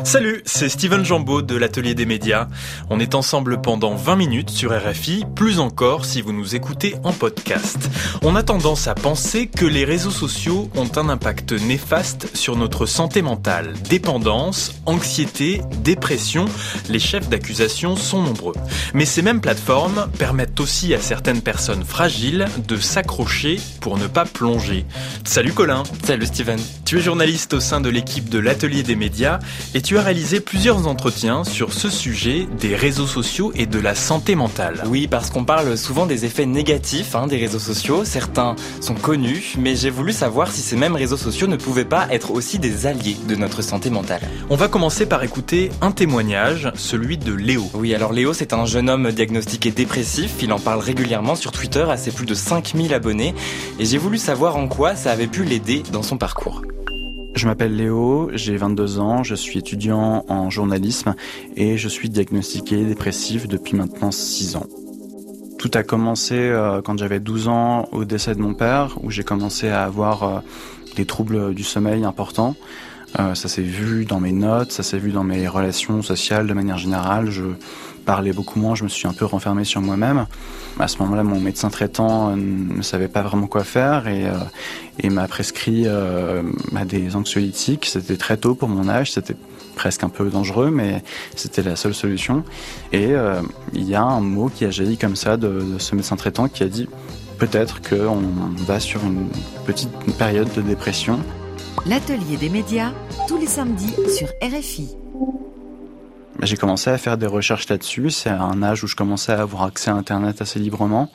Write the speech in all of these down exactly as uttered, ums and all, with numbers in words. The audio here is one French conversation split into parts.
Salut, c'est Steven Jambeau de l'Atelier des médias. On est ensemble pendant vingt minutes sur R F I, plus encore si vous nous écoutez en podcast. On a tendance à penser que les réseaux sociaux ont un impact néfaste sur notre santé mentale. Dépendance, anxiété, dépression, les chefs d'accusation sont nombreux. Mais ces mêmes plateformes permettent aussi à certaines personnes fragiles de s'accrocher pour ne pas plonger. Salut Colin. Salut Steven. Tu es journaliste au sein de l'équipe de l'Atelier des médias et tu as réalisé plusieurs entretiens sur ce sujet des réseaux sociaux et de la santé mentale. Oui, parce qu'on parle souvent des effets négatifs hein, des réseaux sociaux. Certains sont connus, mais j'ai voulu savoir si ces mêmes réseaux sociaux ne pouvaient pas être aussi des alliés de notre santé mentale. On va commencer par écouter un témoignage, celui de Léo. Oui, alors Léo, c'est un jeune homme diagnostiqué dépressif. Il en parle régulièrement sur Twitter à ses plus de cinq mille abonnés. Et j'ai voulu savoir en quoi ça avait pu l'aider dans son parcours. Je m'appelle Léo, j'ai vingt-deux ans, je suis étudiant en journalisme et je suis diagnostiqué dépressif depuis maintenant six ans. Tout a commencé euh, quand j'avais douze ans au décès de mon père, où j'ai commencé à avoir euh, des troubles du sommeil importants. Euh, ça s'est vu dans mes notes, ça s'est vu dans mes relations sociales de manière générale. Je parlais beaucoup moins, je me suis un peu renfermé sur moi-même. À ce moment-là, mon médecin traitant euh, ne savait pas vraiment quoi faire et, euh, et m'a prescrit euh, des anxiolytiques. C'était très tôt pour mon âge, c'était presque un peu dangereux, mais c'était la seule solution. Et euh, il y a un mot qui a jailli comme ça de, de ce médecin traitant qui a dit « peut-être qu'on va sur une petite période de dépression ». L'Atelier des médias, tous les samedis sur R F I. J'ai commencé à faire des recherches là-dessus. C'est à un âge où je commençais à avoir accès à Internet assez librement.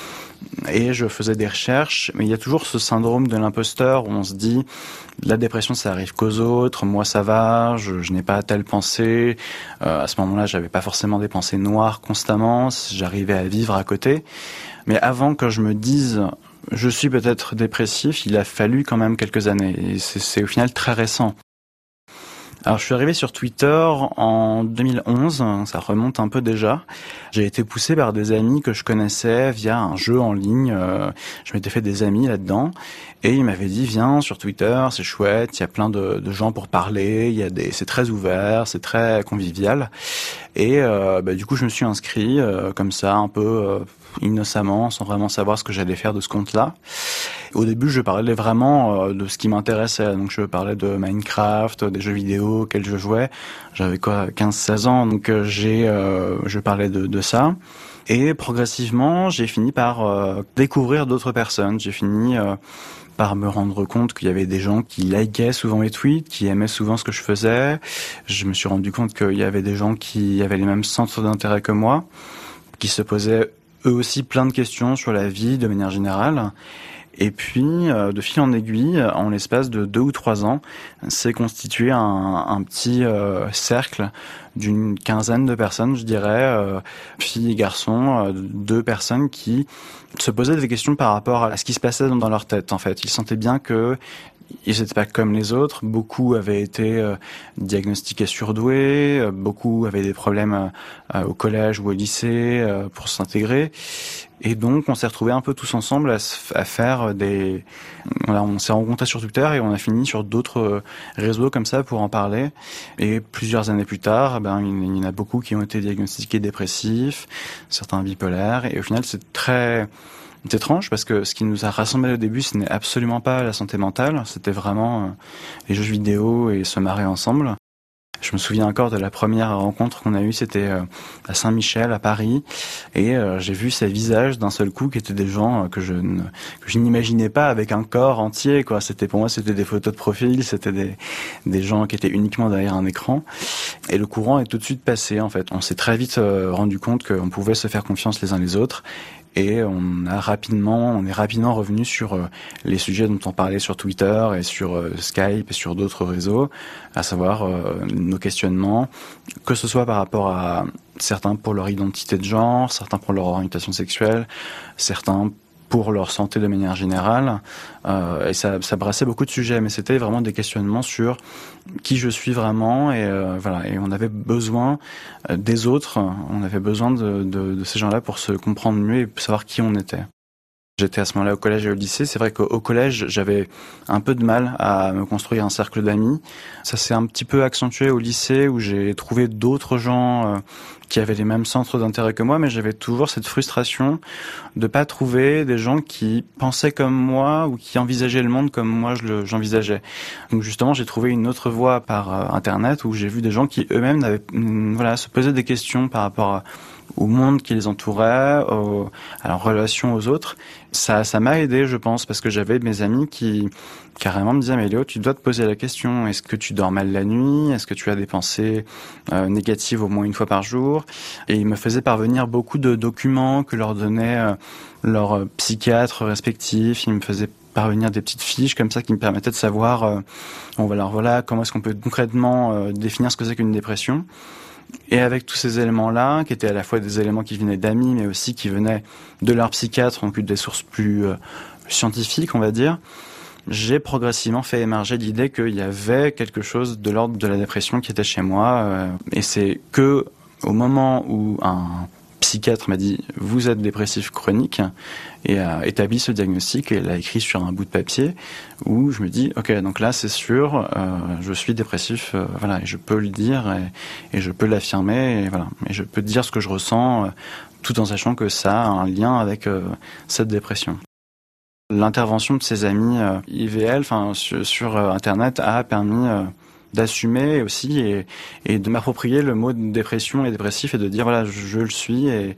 Et je faisais des recherches, mais il y a toujours ce syndrome de l'imposteur où on se dit la dépression ça arrive qu'aux autres, moi ça va, je, je n'ai pas telle pensée. Euh, à ce moment-là, j'avais pas forcément des pensées noires constamment, j'arrivais à vivre à côté. Mais avant que je me dise je suis peut-être dépressif, il a fallu quand même quelques années et c'est, c'est au final très récent. Alors je suis arrivé sur Twitter en deux mille onze, ça remonte un peu déjà. J'ai été poussé par des amis que je connaissais via un jeu en ligne. Euh, je m'étais fait des amis là-dedans et ils m'avaient dit viens sur Twitter, c'est chouette, il y a plein de, de gens pour parler, il y a des, c'est très ouvert, c'est très convivial. Et euh, bah, du coup je me suis inscrit euh, comme ça un peu euh, innocemment, sans vraiment savoir ce que j'allais faire de ce compte-là. Au début, je parlais vraiment de ce qui m'intéressait. Donc, je parlais de Minecraft, des jeux vidéo auxquels je jouais. J'avais quoi, quinze seize ans. Donc, j'ai, euh, je parlais de, de ça. Et progressivement, j'ai fini par euh, découvrir d'autres personnes. J'ai fini euh, par me rendre compte qu'il y avait des gens qui likaient souvent mes tweets, qui aimaient souvent ce que je faisais. Je me suis rendu compte qu'il y avait des gens qui avaient les mêmes centres d'intérêt que moi, qui se posaient eux aussi plein de questions sur la vie de manière générale. Et puis, euh, de fil en aiguille, en l'espace de deux ou trois ans, s'est constitué un, un petit euh, cercle d'une quinzaine de personnes, je dirais, euh, filles et garçons, euh, deux personnes qui se posaient des questions par rapport à ce qui se passait dans, dans leur tête, en fait. Ils sentaient bien que ils n'étaient pas comme les autres. Beaucoup avaient été euh, diagnostiqués surdoués, euh, beaucoup avaient des problèmes euh, au collège ou au lycée euh, pour s'intégrer. Et donc, on s'est retrouvés un peu tous ensemble à, à faire des... Voilà, on s'est rencontrés sur Twitter et on a fini sur d'autres réseaux comme ça pour en parler. Et plusieurs années plus tard, ben, il y en a beaucoup qui ont été diagnostiqués dépressifs, certains bipolaires. Et au final, c'est très... C'est étrange parce que ce qui nous a rassemblés au début, ce n'est absolument pas la santé mentale, c'était vraiment euh, les jeux vidéo et se marrer ensemble. Je me souviens encore de la première rencontre qu'on a eue, c'était euh, à Saint-Michel, à Paris, et euh, j'ai vu ces visages d'un seul coup qui étaient des gens euh, que je ne, que je n'imaginais pas avec un corps entier, quoi. C'était pour moi, c'était des photos de profil, c'était des des gens qui étaient uniquement derrière un écran, et le courant est tout de suite passé. En fait, on s'est très vite euh, rendu compte qu'on pouvait se faire confiance les uns les autres. Et on a rapidement, on est rapidement revenu sur euh, les sujets dont on parlait sur Twitter et sur euh, Skype et sur d'autres réseaux, à savoir euh, nos questionnements, que ce soit par rapport à certains pour leur identité de genre, certains pour leur orientation sexuelle, certains pour leur santé de manière générale. Euh, et ça, ça brassait beaucoup de sujets, mais c'était vraiment des questionnements sur qui je suis vraiment. Et euh, voilà. Et on avait besoin des autres, on avait besoin de, de, de ces gens-là pour se comprendre mieux et savoir qui on était. J'étais à ce moment-là au collège et au lycée. C'est vrai qu'au collège, j'avais un peu de mal à me construire un cercle d'amis. Ça s'est un petit peu accentué au lycée où j'ai trouvé d'autres gens euh, qui avaient les mêmes centres d'intérêt que moi, mais j'avais toujours cette frustration de pas trouver des gens qui pensaient comme moi ou qui envisageaient le monde comme moi je le, j'envisageais. Donc justement, j'ai trouvé une autre voie par euh, Internet où j'ai vu des gens qui eux-mêmes avaient, hum, voilà, se posaient des questions par rapport à au monde qui les entourait, au, à leur relation aux autres. Ça, ça m'a aidé, je pense, parce que j'avais mes amis qui carrément me disaient « Mais Léo, tu dois te poser la question, est-ce que tu dors mal la nuit ? Est-ce que tu as des pensées euh, négatives au moins une fois par jour ?» Et ils me faisaient parvenir beaucoup de documents que leur donnaient euh, leurs psychiatres respectifs. Ils me faisaient parvenir des petites fiches comme ça qui me permettaient de savoir euh, bon, alors, voilà, comment est-ce qu'on peut concrètement euh, définir ce que c'est qu'une dépression. Et avec tous ces éléments-là, qui étaient à la fois des éléments qui venaient d'amis, mais aussi qui venaient de leurs psychiatres, donc des sources plus euh, scientifiques, on va dire, j'ai progressivement fait émerger l'idée qu'il y avait quelque chose de l'ordre de la dépression qui était chez moi. Euh, et c'est que au moment où un psychiatre m'a dit « Vous êtes dépressif chronique » et a établi ce diagnostic et l'a écrit sur un bout de papier où je me dis « Ok, donc là c'est sûr, euh, je suis dépressif, euh, voilà, et je peux le dire et, et je peux l'affirmer, et voilà, et je peux dire ce que je ressens euh, tout en sachant que ça a un lien avec euh, cette dépression. » L'intervention de ces amis euh, I V L, enfin sur, sur euh, Internet, a permis euh, d'assumer aussi et, et de m'approprier le mot de dépression et dépressif et de dire voilà je, je le suis et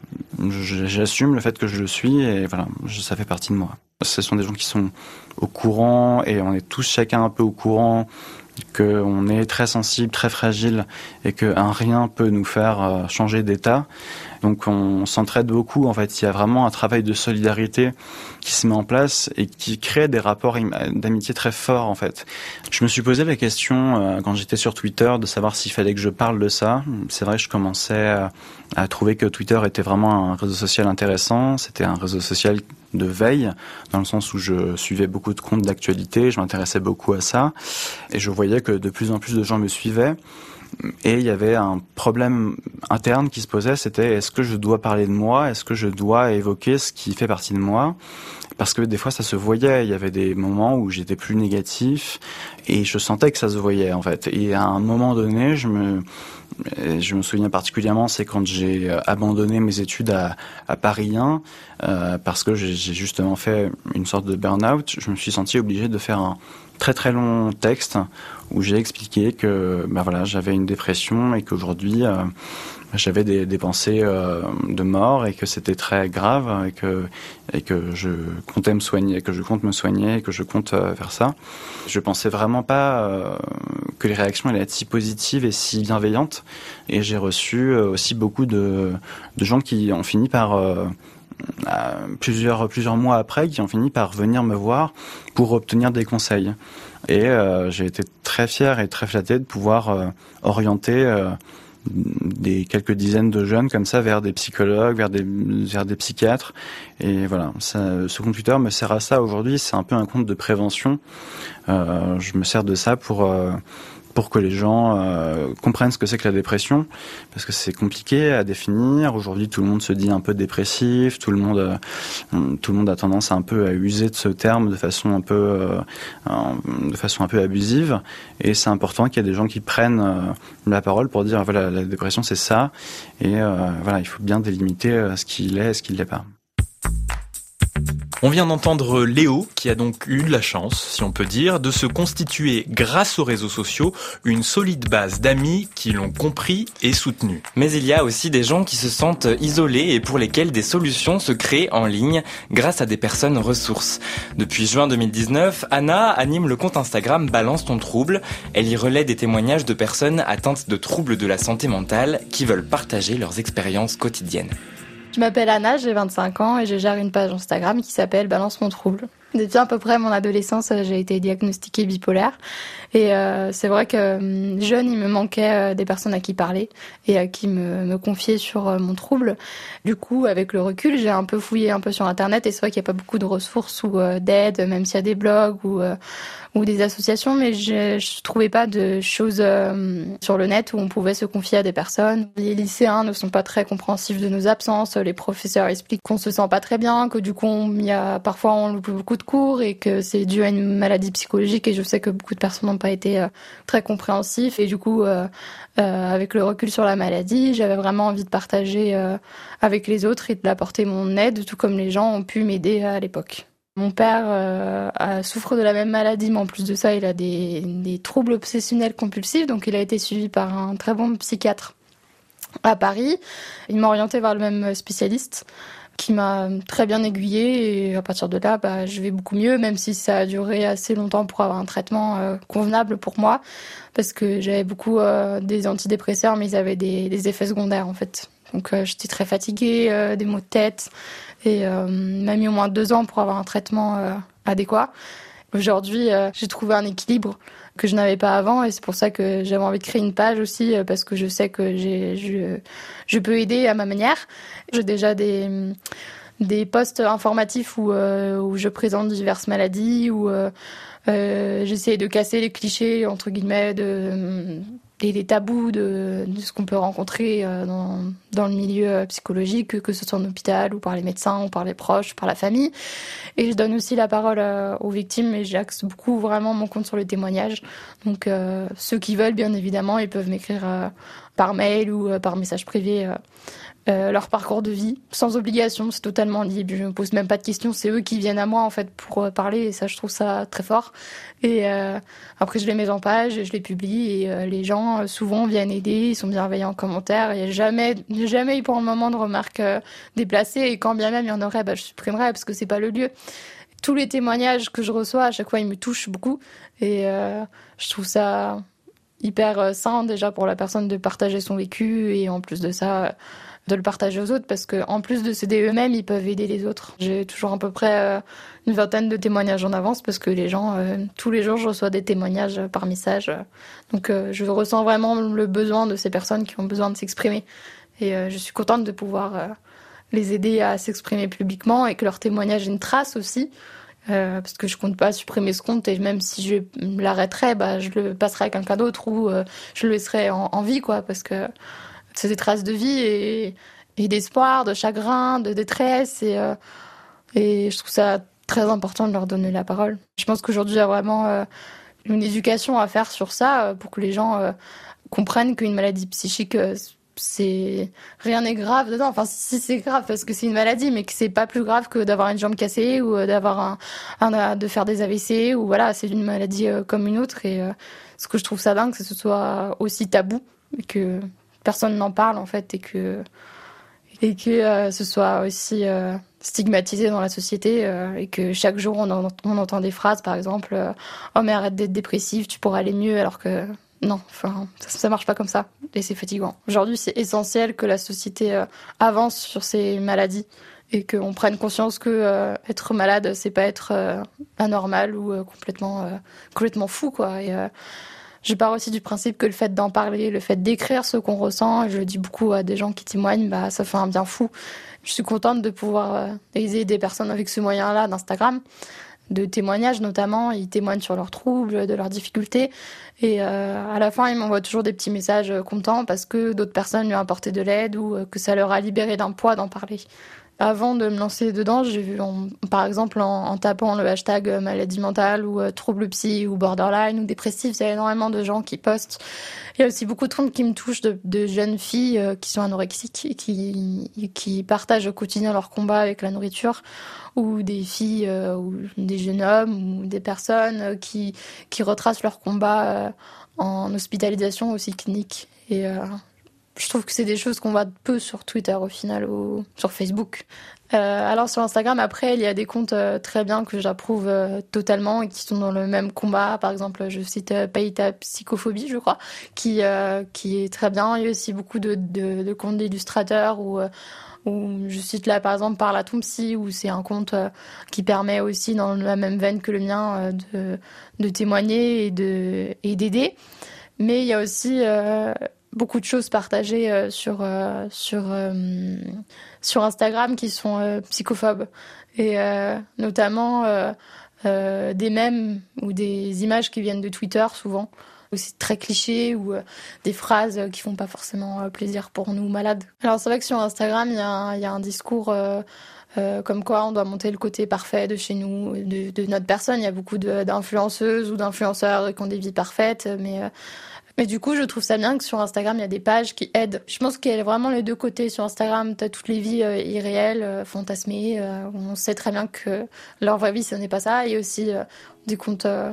je, j'assume le fait que je le suis et voilà je, ça fait partie de moi. Ce sont des gens qui sont au courant et on est tous chacun un peu au courant qu'on est très sensible, très fragile et qu'un rien peut nous faire changer d'état. Donc on s'entraide beaucoup, en fait. Il y a vraiment un travail de solidarité qui se met en place et qui crée des rapports d'amitié très forts, en fait. Je me suis posé la question, euh, quand j'étais sur Twitter, de savoir s'il fallait que je parle de ça. C'est vrai que je commençais à, à trouver que Twitter était vraiment un réseau social intéressant. C'était un réseau social de veille, dans le sens où je suivais beaucoup de comptes d'actualité, je m'intéressais beaucoup à ça, et je voyais que de plus en plus de gens me suivaient. Et il y avait un problème interne qui se posait, c'était est-ce que je dois parler de moi, est-ce que je dois évoquer ce qui fait partie de moi ? Parce que des fois ça se voyait, il y avait des moments où j'étais plus négatif et je sentais que ça se voyait en fait. Et à un moment donné, je me je me souviens particulièrement, c'est quand j'ai abandonné mes études à, à Paris un, euh, parce que j'ai, j'ai justement fait une sorte de burn-out, je me suis senti obligé de faire un très très long texte où j'ai expliqué que ben voilà, j'avais une dépression et qu'aujourd'hui euh, j'avais des, des pensées euh, de mort et que c'était très grave et que et que je comptais me soigner, que je compte me soigner et que je compte euh, faire ça. Je pensais vraiment pas euh, que les réactions allaient être si positives et si bienveillantes et j'ai reçu euh, aussi beaucoup de de gens qui ont fini par euh, plusieurs plusieurs mois après qui ont fini par venir me voir pour obtenir des conseils et euh, j'ai été très fier et très flatté de pouvoir euh, orienter euh, des quelques dizaines de jeunes comme ça vers des psychologues, vers des vers des psychiatres et voilà, ça, ce compte Twitter me sert à ça aujourd'hui, c'est un peu un compte de prévention. Euh, je me sers de ça pour euh, pour que les gens euh, comprennent ce que c'est que la dépression, parce que c'est compliqué à définir. Aujourd'hui, tout le monde se dit un peu dépressif, tout le monde, euh, tout le monde a tendance un peu à user de ce terme de façon un peu, euh, de façon un peu abusive. Et c'est important qu'il y ait des gens qui prennent euh, la parole pour dire voilà, la dépression c'est ça, et euh, voilà, il faut bien délimiter ce qu'il est et ce qu'il n'est pas. On vient d'entendre Léo, qui a donc eu de la chance, si on peut dire, de se constituer, grâce aux réseaux sociaux, une solide base d'amis qui l'ont compris et soutenu. Mais il y a aussi des gens qui se sentent isolés et pour lesquels des solutions se créent en ligne grâce à des personnes ressources. Depuis juin deux mille dix-neuf, Anna anime le compte Instagram Balance ton trouble. Elle y relaie des témoignages de personnes atteintes de troubles de la santé mentale qui veulent partager leurs expériences quotidiennes. Je m'appelle Anna, j'ai vingt-cinq ans et je gère une page Instagram qui s'appelle Balance mon trouble. Depuis à peu près mon adolescence, j'ai été diagnostiquée bipolaire. Et euh, c'est vrai que euh, jeune, il me manquait euh, des personnes à qui parler et à qui me, me confier sur euh, mon trouble. Du coup, avec le recul, j'ai un peu fouillé un peu sur Internet et c'est vrai qu'il n'y a pas beaucoup de ressources ou euh, d'aide, même s'il y a des blogs ou, euh, ou des associations, mais je, je trouvais pas de choses euh, sur le net où on pouvait se confier à des personnes. Les lycéens ne sont pas très compréhensifs de nos absences, les professeurs expliquent qu'on se sent pas très bien, que du coup, il y a parfois on loupe beaucoup de cours et que c'est dû à une maladie psychologique et je sais que beaucoup de personnes n'ont pas été euh, très compréhensifs et du coup euh, euh, avec le recul sur la maladie j'avais vraiment envie de partager euh, avec les autres et d'apporter mon aide tout comme les gens ont pu m'aider à l'époque. Mon père euh, a, souffre de la même maladie, mais en plus de ça, il a des, des troubles obsessionnels compulsifs, donc il a été suivi par un très bon psychiatre à Paris. Il m'a orienté vers le même spécialiste qui m'a très bien aiguillée et à partir de là, bah, je vais beaucoup mieux, même si ça a duré assez longtemps pour avoir un traitement euh, convenable pour moi, parce que j'avais beaucoup euh, des antidépresseurs, mais ils avaient des, des effets secondaires en fait. Donc euh, j'étais très fatiguée, euh, des maux de tête, et euh, m'a mis au moins deux ans pour avoir un traitement euh, adéquat. Aujourd'hui, euh, j'ai trouvé un équilibre que je n'avais pas avant et c'est pour ça que j'avais envie de créer une page aussi euh, parce que je sais que j'ai, je, je peux aider à ma manière. J'ai déjà des, des posts informatifs où, euh, où je présente diverses maladies, où euh, euh, j'essaie de casser les clichés, entre guillemets, de... et les tabous de, de ce qu'on peut rencontrer dans, dans le milieu psychologique, que ce soit en hôpital ou par les médecins ou par les proches, par la famille. Et je donne aussi la parole aux victimes et j'axe beaucoup vraiment mon compte sur le témoignage. Donc euh, ceux qui veulent, bien évidemment, ils peuvent m'écrire euh, par mail ou euh, par message privé euh, euh, leur parcours de vie, sans obligation, c'est totalement libre. Je me pose même pas de questions, c'est eux qui viennent à moi en fait pour euh, parler et ça, je trouve ça très fort. Et euh, après, je les mets en page, je les publie et euh, les gens euh, souvent viennent aider, ils sont bienveillants en commentaire. Il n'y a jamais, jamais eu pour le moment de remarques euh, déplacées et quand bien même il y en aurait, bah, je supprimerais parce que c'est pas le lieu. Tous les témoignages que je reçois, à chaque fois, ils me touchent beaucoup et euh, je trouve ça hyper sain déjà pour la personne de partager son vécu et en plus de ça de le partager aux autres parce que en plus de s'aider eux-mêmes, ils peuvent aider les autres. J'ai toujours à peu près euh, une vingtaine de témoignages en avance parce que les gens, euh, tous les jours, je reçois des témoignages par message. Donc euh, je ressens vraiment le besoin de ces personnes qui ont besoin de s'exprimer. Et euh, je suis contente de pouvoir euh, les aider à s'exprimer publiquement et que leur témoignage ait une trace aussi. Euh, parce que je compte pas supprimer ce compte et même si je l'arrêterais, bah, je le passerai à quelqu'un d'autre ou euh, je le laisserai en, en vie, quoi, parce que c'est des traces de vie et, et d'espoir, de chagrin, de détresse et, euh, et je trouve ça très important de leur donner la parole. Je pense qu'aujourd'hui, il y a vraiment euh, une éducation à faire sur ça euh, pour que les gens euh, comprennent qu'une maladie psychique, euh, c'est rien n'est grave dedans. Enfin, si c'est grave parce que c'est une maladie, mais que c'est pas plus grave que d'avoir une jambe cassée ou d'avoir un, un de faire des A V C ou voilà, c'est une maladie euh, comme une autre. Et euh, ce que je trouve ça dingue, c'est que ce soit aussi tabou et que personne n'en parle en fait et que et que euh, ce soit aussi euh, stigmatisé dans la société euh, et que chaque jour on, en, on entend des phrases par exemple euh, oh mais arrête d'être dépressif, tu pourras aller mieux, alors que non, enfin, ça, ça marche pas comme ça et c'est fatigant. Aujourd'hui, c'est essentiel que la société euh, avance sur ces maladies et qu'on prenne conscience que euh, être malade, c'est pas être euh, anormal ou euh, complètement euh, complètement fou, quoi. Et euh, je pars aussi du principe que le fait d'en parler, le fait d'écrire ce qu'on ressent, et je le dis beaucoup à des gens qui témoignent, bah ça fait un bien fou. Je suis contente de pouvoir euh, aider des personnes avec ce moyen-là d'Instagram, de témoignages notamment. Ils témoignent sur leurs troubles, de leurs difficultés. Et euh, à la fin, ils m'envoient toujours des petits messages contents parce que d'autres personnes lui ont apporté de l'aide ou que ça leur a libéré d'un poids d'en parler. Avant de me lancer dedans, j'ai vu, en, par exemple, en, en tapant le hashtag maladie mentale ou euh, trouble psy ou borderline ou dépressif, il y a énormément de gens qui postent. Il y a aussi beaucoup de comptes qui me touchent de, de jeunes filles euh, qui sont anorexiques et qui, qui partagent au quotidien leur combat avec la nourriture, ou des filles euh, ou des jeunes hommes ou des personnes euh, qui, qui retracent leur combat euh, en hospitalisation aussi clinique. Et euh, je trouve que c'est des choses qu'on voit peu sur Twitter au final ou sur Facebook. Euh, alors sur Instagram, après, il y a des comptes euh, très bien que j'approuve euh, totalement et qui sont dans le même combat. Par exemple, je cite euh, Paye ta psychophobie, je crois, qui euh, qui est très bien. Il y a aussi beaucoup de, de, de comptes d'illustrateurs ou euh, Où je cite là par exemple Parle à ton psy, où c'est un compte euh, qui permet aussi dans la même veine que le mien euh, de, de témoigner et, de, et d'aider. Mais il y a aussi euh, beaucoup de choses partagées euh, sur, euh, sur, euh, sur Instagram qui sont euh, psychophobes. Et euh, notamment euh, euh, des mèmes ou des images qui viennent de Twitter souvent. C'est très cliché ou euh, des phrases qui font pas forcément euh, plaisir pour nous malades. Alors c'est vrai que sur Instagram, il y, y a un discours euh, euh, comme quoi on doit monter le côté parfait de chez nous, de, de notre personne. Il y a beaucoup de, d'influenceuses ou d'influenceurs qui ont des vies parfaites, mais... Euh, Mais du coup, je trouve ça bien que sur Instagram, il y a des pages qui aident. Je pense qu'il y a vraiment les deux côtés sur Instagram. Tu as toutes les vies euh, irréelles, euh, fantasmées. Euh, on sait très bien que leur vraie vie, ce n'est pas ça. Et aussi euh, des comptes euh,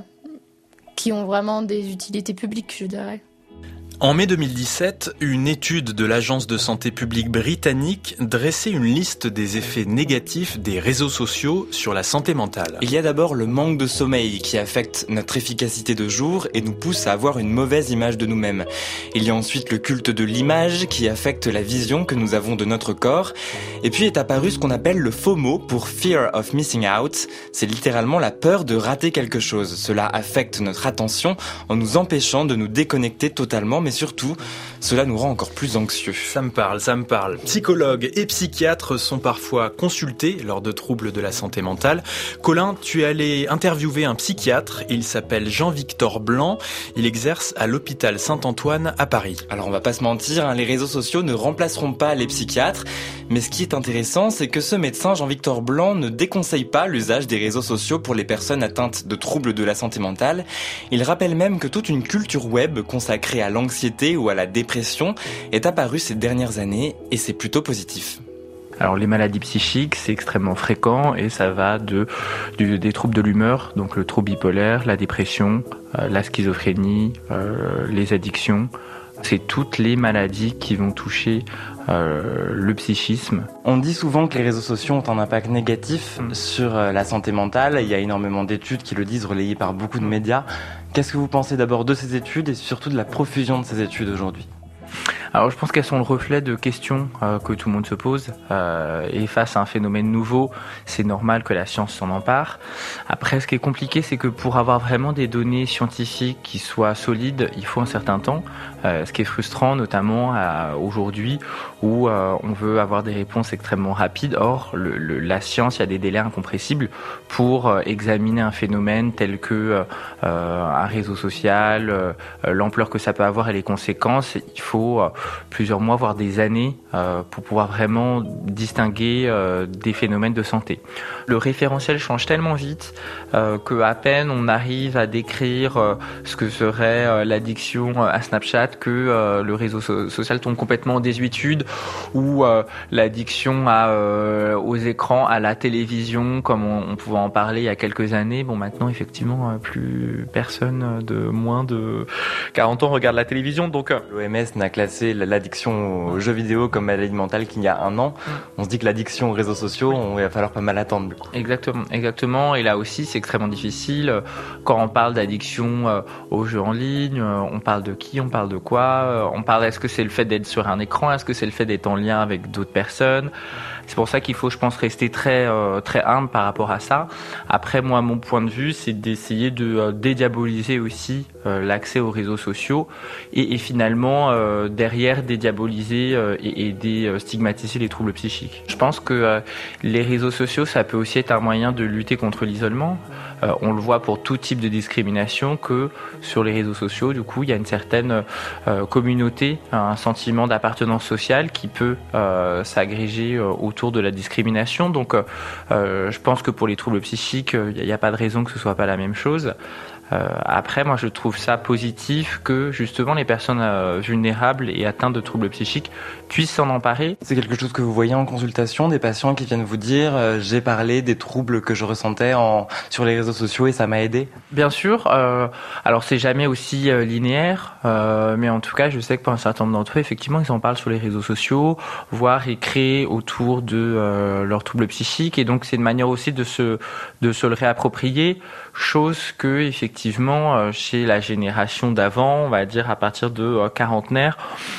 qui ont vraiment des utilités publiques, je dirais. En mai deux mille dix-sept, une étude de l'Agence de santé publique britannique dressait une liste des effets négatifs des réseaux sociaux sur la santé mentale. Il y a d'abord le manque de sommeil qui affecte notre efficacité de jour et nous pousse à avoir une mauvaise image de nous-mêmes. Il y a ensuite le culte de l'image qui affecte la vision que nous avons de notre corps. Et puis est apparu ce qu'on appelle le FOMO pour Fear of Missing Out. C'est littéralement la peur de rater quelque chose. Cela affecte notre attention en nous empêchant de nous déconnecter totalement, mais surtout, cela nous rend encore plus anxieux. Ça me parle, ça me parle. Psychologues et psychiatres sont parfois consultés lors de troubles de la santé mentale. Colin, tu es allé interviewer un psychiatre, il s'appelle Jean-Victor Blanc, il exerce à l'hôpital Saint-Antoine à Paris. Alors on va pas se mentir, hein, les réseaux sociaux ne remplaceront pas les psychiatres, mais ce qui est intéressant, c'est que ce médecin Jean-Victor Blanc ne déconseille pas l'usage des réseaux sociaux pour les personnes atteintes de troubles de la santé mentale. Il rappelle même que toute une culture web consacrée à l'anxiété ou à la dépression est apparue ces dernières années et c'est plutôt positif. Alors les maladies psychiques, c'est extrêmement fréquent et ça va de, du, des troubles de l'humeur, donc le trouble bipolaire, la dépression, euh, la schizophrénie, euh, les addictions. C'est toutes les maladies qui vont toucher euh, le psychisme. On dit souvent que les réseaux sociaux ont un impact négatif sur euh, la santé mentale. Il y a énormément d'études qui le disent, relayées par beaucoup de médias. Qu'est-ce que vous pensez d'abord de ces études et surtout de la profusion de ces études aujourd'hui ? Alors je pense qu'elles sont le reflet de questions euh, que tout le monde se pose euh, et face à un phénomène nouveau, c'est normal que la science s'en empare. Après, ce qui est compliqué, c'est que pour avoir vraiment des données scientifiques qui soient solides, il faut un certain temps. Euh, ce qui est frustrant, notamment à, aujourd'hui, où euh, on veut avoir des réponses extrêmement rapides. Or, le, le, la science, il y a des délais incompressibles pour euh, examiner un phénomène tel que euh, un réseau social, euh, l'ampleur que ça peut avoir et les conséquences. Il faut euh, plusieurs mois, voire des années, euh, pour pouvoir vraiment distinguer euh, des phénomènes de santé. Le référentiel change tellement vite euh, qu'à peine on arrive à décrire euh, ce que serait euh, l'addiction à Snapchat que euh, le réseau so- social tombe complètement en désuétude, ou euh, l'addiction à, euh, aux écrans, à la télévision, comme on, on pouvait en parler il y a quelques années. Bon, maintenant, effectivement, euh, plus personne de moins de quarante ans regarde la télévision. Donc, euh... l'O M S n'a classé l'addiction aux jeux vidéo comme maladie mentale qu'il y a un an. On se dit que l'addiction aux réseaux sociaux, on va falloir pas mal attendre. Du coup. Exactement, exactement. Et là aussi, c'est extrêmement difficile. Quand on parle d'addiction euh, aux jeux en ligne, euh, on parle de qui, on parle de quoi, euh, on parle, est-ce que c'est le fait d'être sur un écran, est-ce que c'est le fait d'être en lien avec d'autres personnes. C'est pour ça qu'il faut, je pense, rester très euh, très humble par rapport à ça. Après, moi, mon point de vue, c'est d'essayer de euh, dédiaboliser aussi euh, l'accès aux réseaux sociaux et, et finalement, euh, derrière, dédiaboliser euh, et, et déstigmatiser les troubles psychiques. Je pense que euh, les réseaux sociaux, ça peut aussi être un moyen de lutter contre l'isolement. Euh, on le voit pour tout type de discrimination que sur les réseaux sociaux, du coup, il y a une certaine euh, communauté, un sentiment d'appartenance sociale qui peut euh, s'agréger euh, autour de la discrimination. Donc, euh, je pense que pour les troubles psychiques, il n'y a, a pas de raison que ce soit pas la même chose. Euh, après, moi, je trouve ça positif que justement les personnes euh, vulnérables et atteintes de troubles psychiques puissent s'en emparer. C'est quelque chose que vous voyez en consultation, des patients qui viennent vous dire euh, j'ai parlé des troubles que je ressentais en, sur les réseaux sociaux et ça m'a aidé. Bien sûr. Euh, alors, c'est jamais aussi euh, linéaire, euh, mais en tout cas, je sais que pour un certain nombre d'entre eux, effectivement, ils en parlent sur les réseaux sociaux, voire ils créent autour de euh, leurs troubles psychiques, et donc c'est une manière aussi de se de se le réapproprier, chose que effectivement Effectivement, chez la génération d'avant, on va dire à partir de quarantenaire,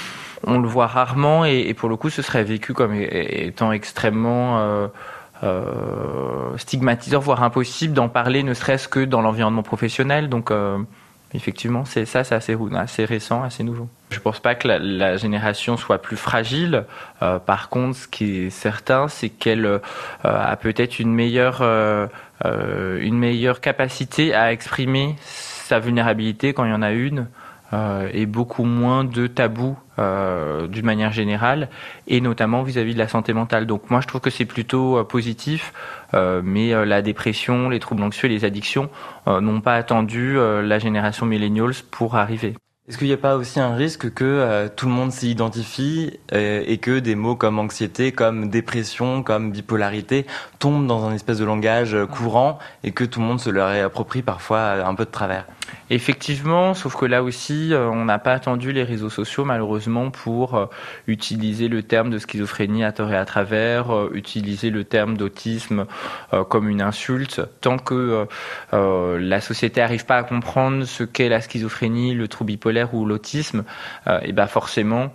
on le voit rarement et, et pour le coup, ce serait vécu comme étant extrêmement euh, euh, stigmatisant, voire impossible d'en parler, ne serait-ce que dans l'environnement professionnel. Donc, euh, effectivement, c'est ça, c'est assez, assez récent, assez nouveau. Je pense pas que la, la génération soit plus fragile. Euh, par contre, ce qui est certain, c'est qu'elle euh, a peut-être une meilleure, euh, euh, une meilleure capacité à exprimer sa vulnérabilité quand il y en a une, euh, et beaucoup moins de tabous euh, d'une manière générale, et notamment vis-à-vis de la santé mentale. Donc moi, je trouve que c'est plutôt euh, positif, euh, mais euh, la dépression, les troubles anxieux, les addictions euh, n'ont pas attendu euh, la génération millennials pour arriver. Est-ce qu'il n'y a pas aussi un risque que euh, tout le monde s'y identifie euh, et que des mots comme anxiété, comme dépression, comme bipolarité tombent dans un espèce de langage euh, courant et que tout le monde se le réapproprie parfois un peu de travers ? Effectivement, sauf que là aussi, euh, on n'a pas attendu les réseaux sociaux malheureusement pour euh, utiliser le terme de schizophrénie à tort et à travers, euh, utiliser le terme d'autisme euh, comme une insulte. Tant que euh, euh, la société n'arrive pas à comprendre ce qu'est la schizophrénie, le trouble bipolaire ou l'autisme, euh, et ben forcément,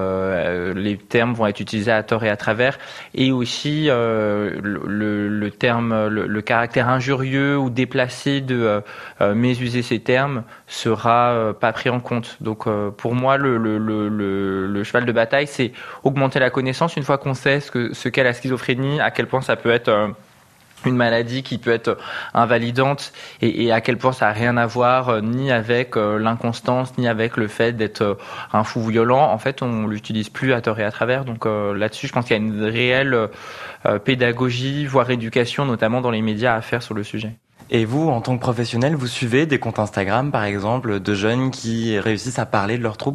euh, les termes vont être utilisés à tort et à travers. Et aussi euh, le, le, le terme, le, le caractère injurieux ou déplacé de euh, mésuser ces termes sera euh, pas pris en compte. Donc euh, pour moi, le, le, le, le, le cheval de bataille, c'est augmenter la connaissance une fois qu'on sait ce, que, ce qu'est la schizophrénie, à quel point ça peut être euh, une maladie qui peut être invalidante et, et à quel point ça n'a rien à voir euh, ni avec euh, l'inconstance, ni avec le fait d'être euh, un fou violent. En fait, on l'utilise plus à tort et à travers. Donc euh, là-dessus, je pense qu'il y a une réelle euh, pédagogie, voire éducation, notamment dans les médias, à faire sur le sujet. Et vous, en tant que professionnel, vous suivez des comptes Instagram, par exemple, de jeunes qui réussissent à parler de leurs troubles ?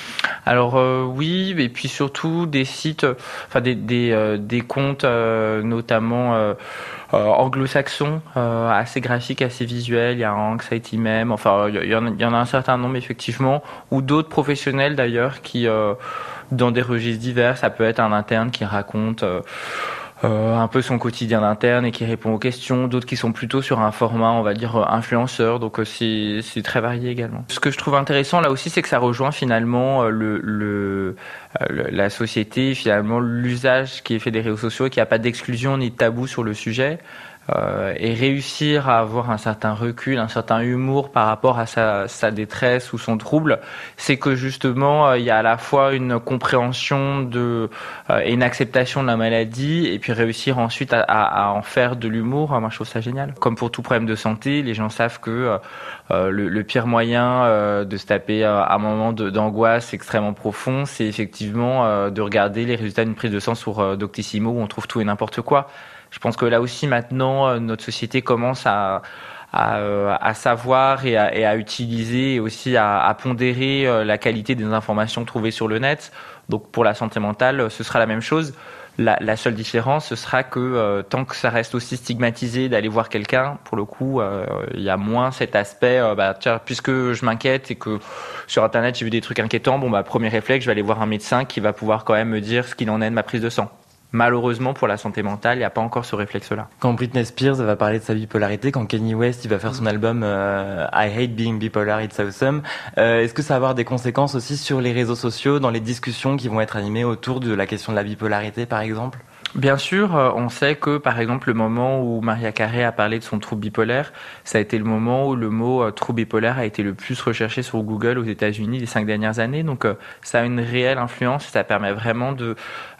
Alors euh, oui, et puis surtout des sites, enfin des des, euh, des comptes, euh, notamment euh, euh, anglo-saxons, euh, assez graphiques, assez visuels. Il y a Anxiety Meme, enfin il y, en a, il y en a un certain nombre effectivement, ou d'autres professionnels d'ailleurs qui, euh, dans des registres divers, ça peut être un interne qui raconte Euh, Euh, un peu son quotidien interne et qui répond aux questions, d'autres qui sont plutôt sur un format, on va dire, influenceur, donc euh, c'est, c'est très varié également. Ce que je trouve intéressant là aussi, c'est que ça rejoint finalement euh, le, le, euh, la société, finalement l'usage qui est fait des réseaux sociaux et qu'il n'y a pas d'exclusion ni de tabou sur le sujet. Euh, et réussir à avoir un certain recul, un certain humour par rapport à sa, sa détresse ou son trouble, c'est que justement euh, il y a à la fois une compréhension de euh, et une acceptation de la maladie, et puis réussir ensuite à, à, à en faire de l'humour. Moi, je trouve ça génial. Comme pour tout problème de santé, les gens savent que euh, le, le pire moyen euh, de se taper euh, un moment de, d'angoisse extrêmement profond, c'est effectivement euh, de regarder les résultats d'une prise de sang sur euh, Doctissimo où on trouve tout et n'importe quoi. Je pense que là aussi, maintenant, notre société commence à, à, à savoir et à, et à utiliser et aussi à, à pondérer la qualité des informations trouvées sur le net. Donc pour la santé mentale, ce sera la même chose. La, la seule différence, ce sera que euh, tant que ça reste aussi stigmatisé d'aller voir quelqu'un, pour le coup, euh, il y a moins cet aspect, euh, bah, tiens, puisque je m'inquiète et que sur Internet, j'ai vu des trucs inquiétants, bon, bah, premier réflexe, je vais aller voir un médecin qui va pouvoir quand même me dire ce qu'il en est de ma prise de sang. Malheureusement, pour la santé mentale, il n'y a pas encore ce réflexe-là. Quand Britney Spears va parler de sa bipolarité, quand Kanye West il va faire son album euh, I Hate Being Bipolar, It's Awesome, euh, est-ce que ça va avoir des conséquences aussi sur les réseaux sociaux, dans les discussions qui vont être animées autour de la question de la bipolarité, par exemple ? Bien sûr, on sait que, par exemple, le moment où Mariah Carey a parlé de son trouble bipolaire, ça a été le moment où le mot trouble bipolaire a été le plus recherché sur Google aux États-Unis les cinq dernières années. Donc, ça a une réelle influence et ça permet vraiment de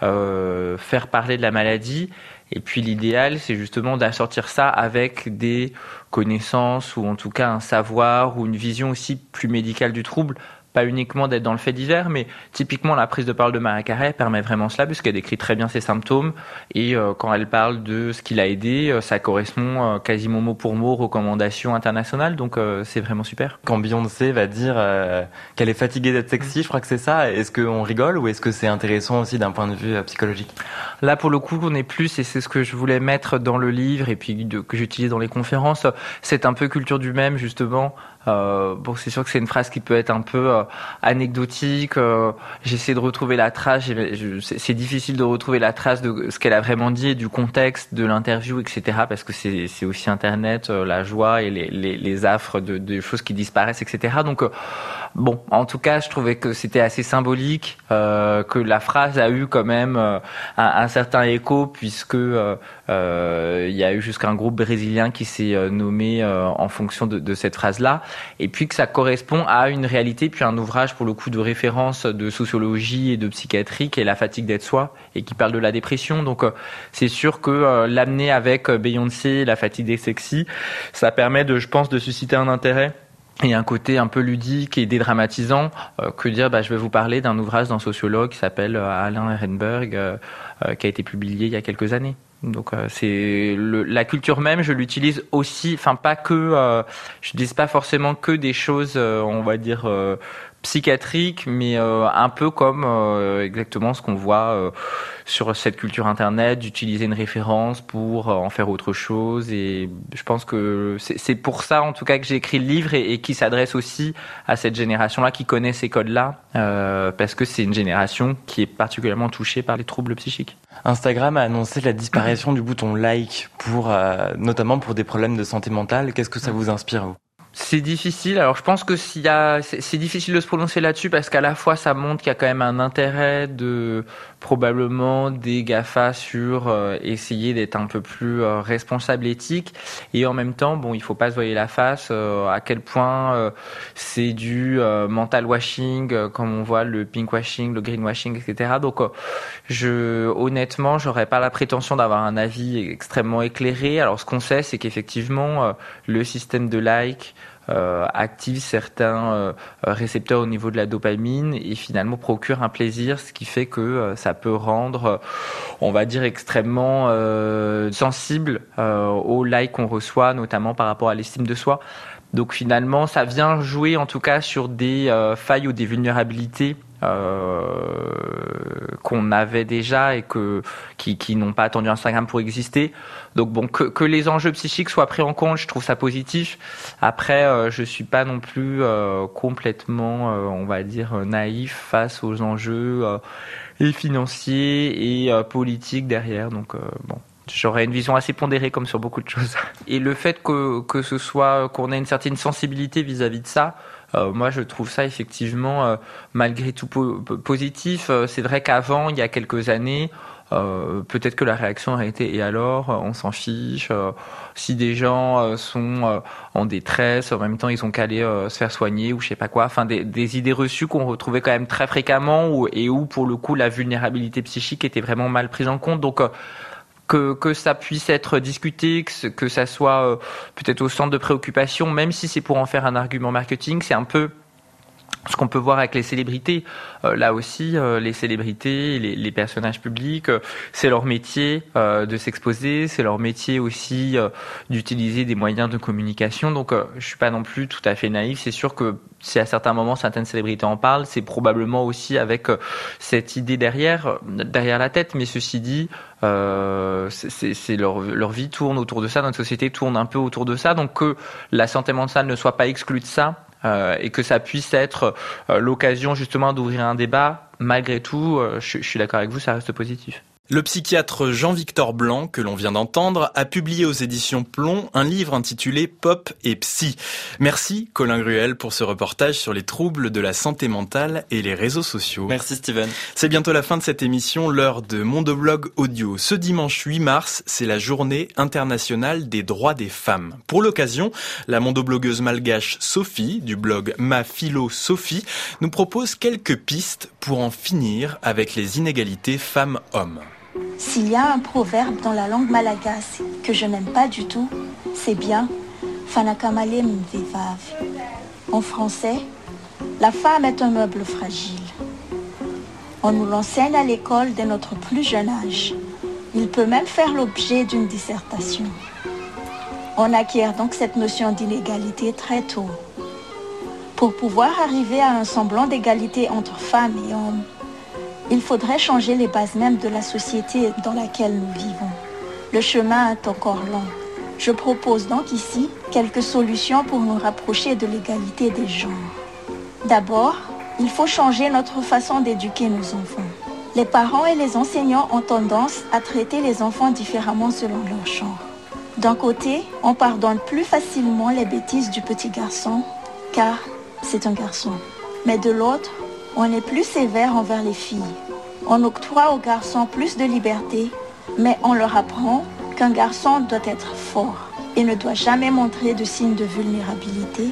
euh, faire parler de la maladie. Et puis, l'idéal, c'est justement d'assortir ça avec des connaissances ou en tout cas un savoir ou une vision aussi plus médicale du trouble. Pas uniquement d'être dans le fait divers, mais typiquement la prise de parole de Mariah Carey permet vraiment cela, puisqu'elle décrit très bien ses symptômes, et euh, quand elle parle de ce qui l'a aidé, euh, ça correspond euh, quasiment mot pour mot aux recommandations internationales, donc euh, c'est vraiment super. Quand Beyoncé va dire euh, qu'elle est fatiguée d'être sexy, je crois que c'est ça, est-ce qu'on rigole ou est-ce que c'est intéressant aussi d'un point de vue euh, psychologique ? Là, pour le coup, on est plus, et c'est ce que je voulais mettre dans le livre, et puis de, que j'utilise dans les conférences, c'est un peu culture du même, justement. Euh, bon, c'est sûr que c'est une phrase qui peut être un peu euh, anecdotique. Euh, j'essaie de retrouver la trace. Je, c'est, c'est difficile de retrouver la trace de ce qu'elle a vraiment dit et du contexte de l'interview, et cetera. Parce que c'est, c'est aussi Internet, euh, la joie et les, les, les affres de, de choses qui disparaissent, et cetera. Donc, euh, Bon, en tout cas, je trouvais que c'était assez symbolique, euh, que la phrase a eu quand même euh, un, un certain écho, puisque euh, euh, il y a eu jusqu'un groupe brésilien qui s'est euh, nommé euh, en fonction de, de cette phrase-là, et puis que ça correspond à une réalité, puis un ouvrage pour le coup de référence de sociologie et de psychiatrie qui est La fatigue d'être soi, et qui parle de la dépression. Donc euh, c'est sûr que euh, l'amener avec Beyoncé, La fatigue d'être sexy, ça permet de, je pense, de susciter un intérêt et un côté un peu ludique et dédramatisant, euh, que dire, bah, je vais vous parler d'un ouvrage d'un sociologue qui s'appelle euh, Alain Ehrenberg, euh, euh, qui a été publié il y a quelques années. Donc euh, c'est le, la culture même, je l'utilise aussi, enfin pas que, euh, je n'utilise pas forcément que des choses, euh, on va dire, euh, psychiatriques, mais euh, un peu comme euh, exactement ce qu'on voit euh, sur cette culture internet, d'utiliser une référence pour euh, en faire autre chose. Et je pense que c'est, c'est pour ça en tout cas que j'ai écrit le livre, et, et qui s'adresse aussi à cette génération-là qui connaît ces codes-là, euh, parce que c'est une génération qui est particulièrement touchée par les troubles psychiques. Instagram a annoncé la disparition du bouton like, pour, euh, notamment pour des problèmes de santé mentale. Qu'est-ce que ça vous inspire, vous ? C'est difficile. Alors, je pense que s'il y a, c'est, c'est difficile de se prononcer là-dessus, parce qu'à la fois, ça montre qu'il y a quand même un intérêt de, probablement, des GAFA sur euh, essayer d'être un peu plus euh, responsable, éthique. Et en même temps, bon, il faut pas se voiler la face, euh, à quel point euh, c'est du euh, mental washing, euh, comme on voit le pink washing, le green washing, et cetera. Donc, euh, je, honnêtement, j'aurais pas la prétention d'avoir un avis extrêmement éclairé. Alors, ce qu'on sait, c'est qu'effectivement, euh, le système de like, Euh, active certains euh, récepteurs au niveau de la dopamine, et finalement procure un plaisir, ce qui fait que euh, ça peut rendre, euh, on va dire, extrêmement euh, sensible euh, aux likes qu'on reçoit, notamment par rapport à l'estime de soi. Donc finalement, ça vient jouer en tout cas sur des euh, failles ou des vulnérabilités euh, qu'on avait déjà et que qui, qui n'ont pas attendu Instagram pour exister. Donc bon, que, que les enjeux psychiques soient pris en compte, je trouve ça positif. Après, euh, je suis pas non plus euh, complètement, euh, on va dire, naïf face aux enjeux euh, et financiers et euh, politiques derrière. Donc euh, bon. J'aurais une vision assez pondérée comme sur beaucoup de choses. Et le fait que, que ce soit, qu'on ait une certaine sensibilité vis-à-vis de ça, euh, moi je trouve ça effectivement euh, malgré tout po- positif. Euh, c'est vrai qu'avant, il y a quelques années, euh, peut-être que la réaction aurait été « et alors, on s'en fiche euh, ». Si des gens euh, sont euh, en détresse, en même temps ils ont qu'à aller euh, se faire soigner ou je sais pas quoi. Enfin des, des idées reçues qu'on retrouvait quand même très fréquemment, où, et où pour le coup la vulnérabilité psychique était vraiment mal prise en compte. Donc euh, Que, que ça puisse être discuté, que, que ça soit euh, peut-être au centre de préoccupation, même si c'est pour en faire un argument marketing. C'est un peu ce qu'on peut voir avec les célébrités. Euh, là aussi, euh, les célébrités, les, les personnages publics, euh, c'est leur métier euh, de s'exposer, c'est leur métier aussi euh, d'utiliser des moyens de communication. Donc, euh, je suis pas non plus tout à fait naïf. C'est sûr que si à certains moments certaines célébrités en parlent, c'est probablement aussi avec euh, cette idée derrière, euh, derrière la tête. Mais ceci dit, euh, c'est, c'est, c'est leur, leur vie tourne autour de ça, notre société tourne un peu autour de ça. Donc, que la santé mentale ne soit pas exclue de ça. Euh, et que ça puisse être euh, l'occasion justement d'ouvrir un débat, malgré tout, euh, je, je suis d'accord avec vous, ça reste positif. Le psychiatre Jean-Victor Blanc, que l'on vient d'entendre, a publié aux éditions Plomb un livre intitulé Pop et Psy. Merci Colin Gruel pour ce reportage sur les troubles de la santé mentale et les réseaux sociaux. Merci Steven. C'est bientôt la fin de cette émission, l'heure de Mondoblog Audio. Ce dimanche huit mars, c'est la journée internationale des droits des femmes. Pour l'occasion, la mondoblogueuse malgache Sophie, du blog Ma Philo Sophie, nous propose quelques pistes pour en finir avec les inégalités femmes-hommes. S'il y a un proverbe dans la langue malagasy que je n'aime pas du tout, c'est bien « Fanakamale mvevav ». En français, la femme est un meuble fragile. On nous l'enseigne à l'école dès notre plus jeune âge. Il peut même faire l'objet d'une dissertation. On acquiert donc cette notion d'inégalité très tôt. Pour pouvoir arriver à un semblant d'égalité entre femmes et hommes, il faudrait changer les bases mêmes de la société dans laquelle nous vivons. Le chemin est encore long. Je propose donc ici quelques solutions pour nous rapprocher de l'égalité des genres. D'abord, il faut changer notre façon d'éduquer nos enfants. Les parents et les enseignants ont tendance à traiter les enfants différemment selon leur genre. D'un côté, on pardonne plus facilement les bêtises du petit garçon, car c'est un garçon. Mais de l'autre, on est plus sévère envers les filles. On octroie aux garçons plus de liberté, mais on leur apprend qu'un garçon doit être fort et ne doit jamais montrer de signes de vulnérabilité,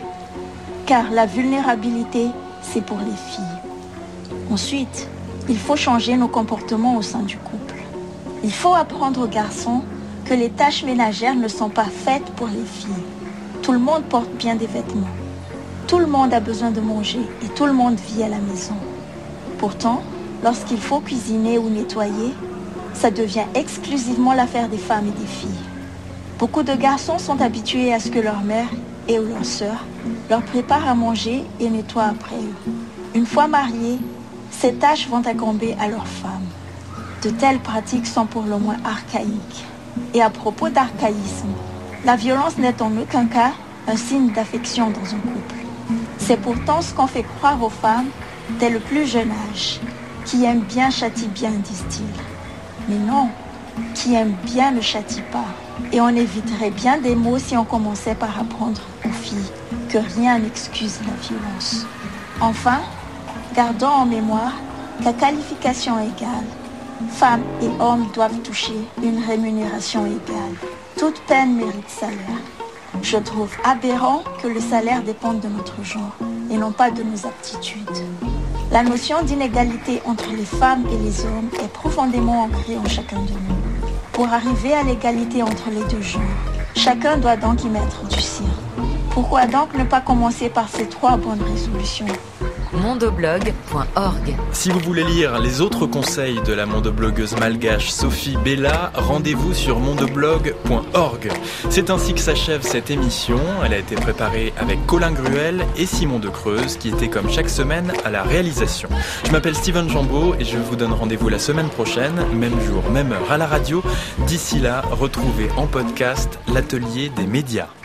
car la vulnérabilité, c'est pour les filles. Ensuite, il faut changer nos comportements au sein du couple. Il faut apprendre aux garçons que les tâches ménagères ne sont pas faites pour les filles. Tout le monde porte bien des vêtements. Tout le monde a besoin de manger et tout le monde vit à la maison. Pourtant, lorsqu'il faut cuisiner ou nettoyer, ça devient exclusivement l'affaire des femmes et des filles. Beaucoup de garçons sont habitués à ce que leur mère et ou leur sœur leur préparent à manger et nettoient après eux. Une fois mariés, ces tâches vont incomber à leurs femmes. De telles pratiques sont pour le moins archaïques. Et à propos d'archaïsme, la violence n'est en aucun cas un signe d'affection dans un couple. C'est pourtant ce qu'on fait croire aux femmes dès le plus jeune âge. Qui aime bien châtie bien, disent-ils. Mais non, qui aime bien ne châtie pas. Et on éviterait bien des mots si on commençait par apprendre aux filles que rien n'excuse la violence. Enfin, gardons en mémoire qu'à qualification égale, femmes et hommes doivent toucher une rémunération égale. Toute peine mérite salaire. Je trouve aberrant que le salaire dépende de notre genre et non pas de nos aptitudes. La notion d'inégalité entre les femmes et les hommes est profondément ancrée en chacun de nous. Pour arriver à l'égalité entre les deux genres, chacun doit donc y mettre du sien. Pourquoi donc ne pas commencer par ces trois bonnes résolutions ? mondoblog point org. Si vous voulez lire les autres conseils de la mondoblogueuse malgache Sophie Bella, rendez-vous sur mondoblog point org. C'est ainsi que s'achève cette émission. Elle a été préparée avec Colin Gruel et Simon De Creuse, qui étaient comme chaque semaine à la réalisation. Je m'appelle Steven Jambeau et je vous donne rendez-vous la semaine prochaine, même jour, même heure à la radio. D'ici là, retrouvez en podcast l'atelier des médias.